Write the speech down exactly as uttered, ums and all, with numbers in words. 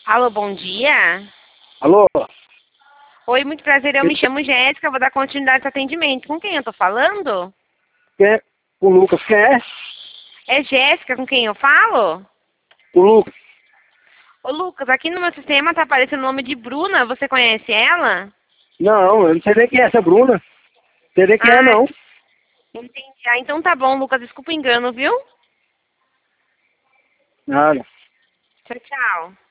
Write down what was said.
Alô, bom dia. Alô? Oi, muito prazer. Eu Quem me chamo Jéssica, vou dar continuidade ao atendimento. Com quem eu tô falando? quem é? O Lucas, quem é? É Jéssica com quem eu falo? O Lucas. Ô, Lucas, aqui no meu sistema tá aparecendo o nome de Bruna. Você conhece ela? Não, eu não sei nem quem é essa Bruna. Não sei nem quem é, Ah, não. entendi. Ah, então tá bom, Lucas. Desculpa o engano, viu? Nada. Tchau, tchau.